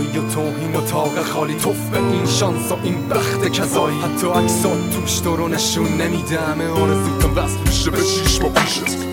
و توهین و طاق خالی، توف به این شانس و این بخت کذایی. حتی عکسات توش تو رو نشون نمیده، همه آرزوتم بس میشه به 6 ماه پیشت.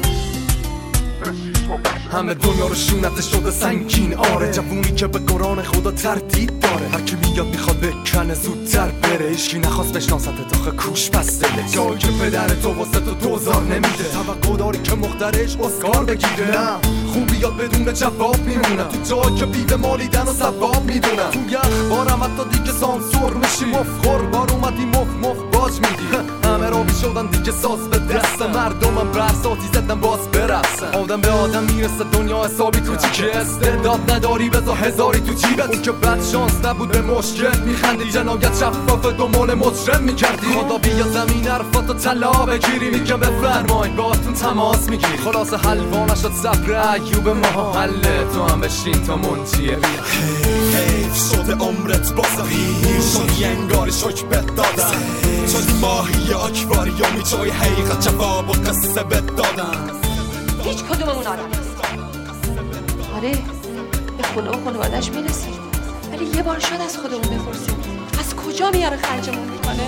همه دنیا رو شونت شده سنگین، آره جوونی که به قرآن خدا تردید داره. هر کی میاد میخواد بکنه زودتر بره، هیچکی نخواست بشناست داخل کوش پس دله. جایی که پدر تو واسه تو دوزار نمیده، توقع داری که مخترش اسکار بگیره. نه خوبیات بدون جواب میمونن، تو جایی که بیوه مالیدن و ثواب میدونن. تو یخ بارم حتی دیگه سانسور میشی، مفخور بار اومدی مف باج میدی. همه را شدن دیگه ساز به دست مردمم، برساتی زدن باز برسن. آدم به آدم میرسه دنیا حسابی تو چی که استعداد نداری بذار هزاری تو جیبت. اون که بد شانس نبود به مشکل میخندی، جنایت شفاف دنبال مجرم میکردی. خدا بیا زمین حرفاتو طلا بگیری، میگم بفرمایین باهاتون تماس میگیری. خلاص حلوا نشد صبر ایوب ما، حله تو هم بشین تا منجیه. حیف شده عمرت بازم پیر شدی، انگاری شک بد دادن شدی ماهی آکواریومی، جای حقیقت جواب و قصه بد دادن. هیچ کدوممون آدم نیست. آره به خونه و خانوادش میرسیم، ولی یه بار شد از خودمون بپرسیم از کجا میاره خرجمون میکنه.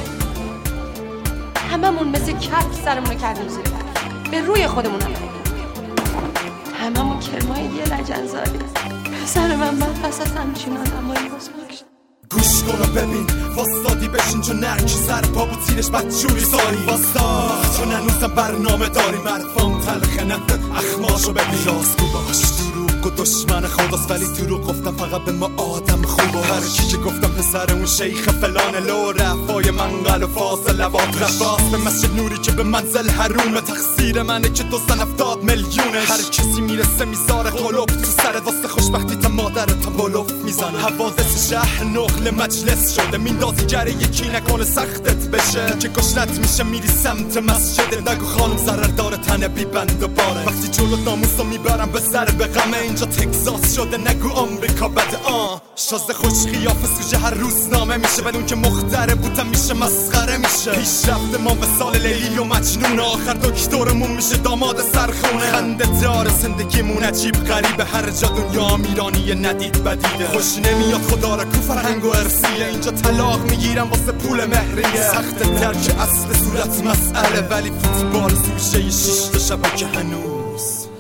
هممون مثل کف سرمونو کردیم زیر بر، به روی خودمون هم هممون کرمای یه لجنزاری. پسر من پس از همچین آدمایی بزرگ شد. گوش کن و ببین واسطادی بشین چون نرکی سر پا بود تیرش بدجوری ساری واسطا، چون هنوزم برنامه داری مرفام تلخه نده اخماشو ببین. راست گو باش دروغ و دشمن خداست، ولی دروغ گفتم فقط به ما آدم خوب. هر کی که گفتم پسر اون شیخ فلان لو رفای منقل و فاصل لبات رفاست به مسجد نوری که به منزل حرومه. تقصیر منه که 270 میلیونش، هر کسی میرسه میذاره قلوب تو سرت واسه خوشبختی تا مادرت تا بلوف میزنه. حوادث شهر نقل مجلس شده، میندازی گره یکی نکنه سختت بشه. که گشنت میشه میری سمت مسجد، نگو خانم ضرر داره تنه بی بند و باره. وقتی جلوت ناموسو میبرم به سر به غمه، اینجا تگزاس شده نگو آمریکا بده. شازده خوش قیافه سوژه هر روز نامه میشه، ولی اون که مختره بودم میشه مسخره میشه. پیشرفت ما به سال لیلی و مجنون، آخر دکترمون میشه داماد سرخونه. خنده داره زندگیمون عجیب غریبه، هر جا دنیا میرانی ندید بدیده. خوش نمیاد خدا را کو فرهنگ و ارسیه، اینجا طلاق میگیرم واسه پول مهریه. سخت درک اصل صورت مسئله، ولی فوتبال سوشه 6 تا شبکه هنوز